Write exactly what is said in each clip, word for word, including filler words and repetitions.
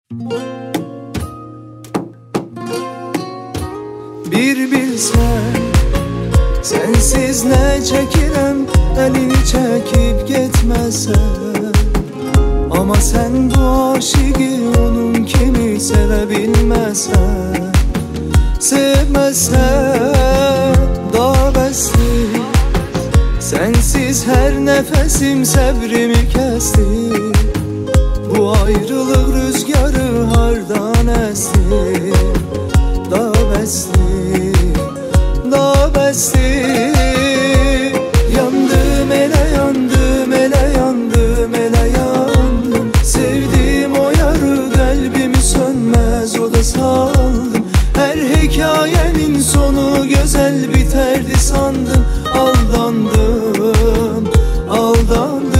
Bir bilsen, sensiz ne çekirem, elini çekip gitmesen. Ama sen bu aşığı onun kimi sevebilmesen. Sevmezsen daha besli, sensiz her nefesim sabrimi kesti. Bu ayrılık rüzgarı hardan esti. Daha besli, daha besli. Yandım ele yandım ele yandım ele yandım. Sevdiğim o yarı kalbimi sönmez o da saldım. Her hikayenin sonu güzel biterdi sandım. Aldandım, aldandım.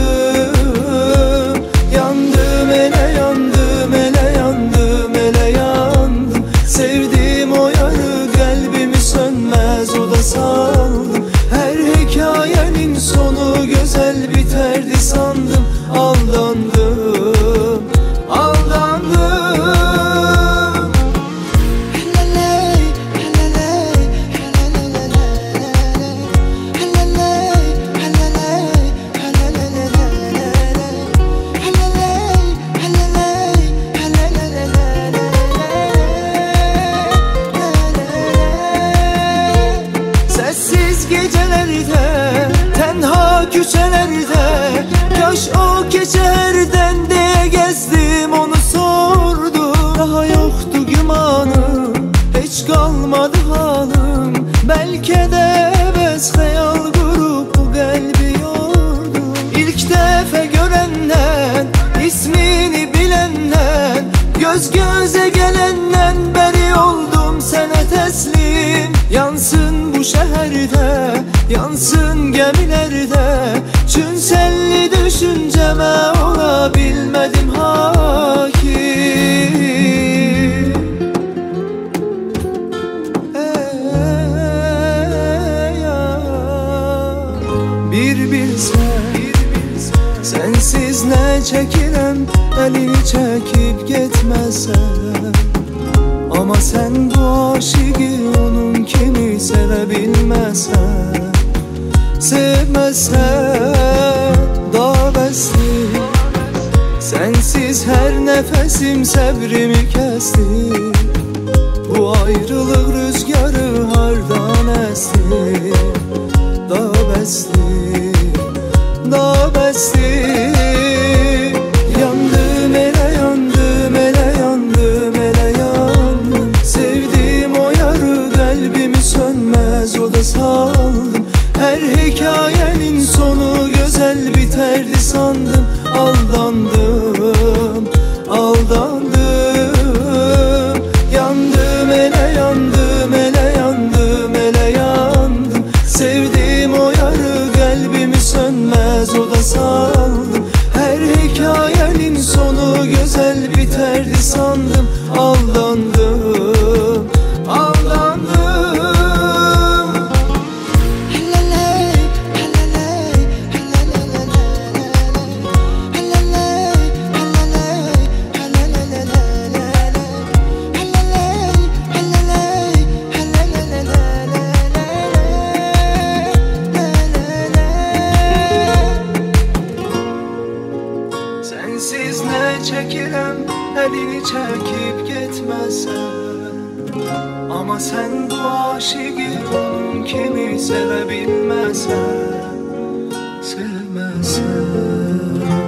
Yandım ele yandım ele yandım ele yandım. Sevdiğim o yarı kalbimi sönmez o da saldım. Her hikayenin sonu güzel biterdi sandım. Aldandım, aldandım. Gecelerde, tenha küçelerde, yaş o keçerden diye gezdim onu sordum. Daha yoktu gümanım, hiç kalmadı halim. Belki de bez hayal kurup bu kalbi yordum. İlk defa görenden, ismini bilenden, göz göze gelenden beri oldum sana teslim. Yansın bu şehirde, yansın gemilerde, çünselli düşünceme olabilmedim hakim. Ey ya, bir bilsen, sensiz ne çekirem, elini çekip gitmesen. Ama sen bu aşığı onun kimi sevebilmesen. Sevmezsen daha besli, sensiz her nefesim sabrimi kesti. Bu ayrılık rüzgarı hardan esti. Daha besli, daha besli. Yandım ele yandım ele yandım ele yandım. Sevdiğim o yarı kalbimi sönmez o da saldım. Her hikayenin sonu güzel biterdi sandım. Aldandım, aldandım. Yandım ele yandım ele yandım ele yandım. Sevdiğim o yarı kalbimi sönmez o da saldım. Her hikayenin sonu güzel biterdi sandım. Aldandım, aldandım. Sensiz ne çekirem, elini çekip gitmesen. Ama sen bu aşığı onun kimi sevebilmesen. Sevmezsen.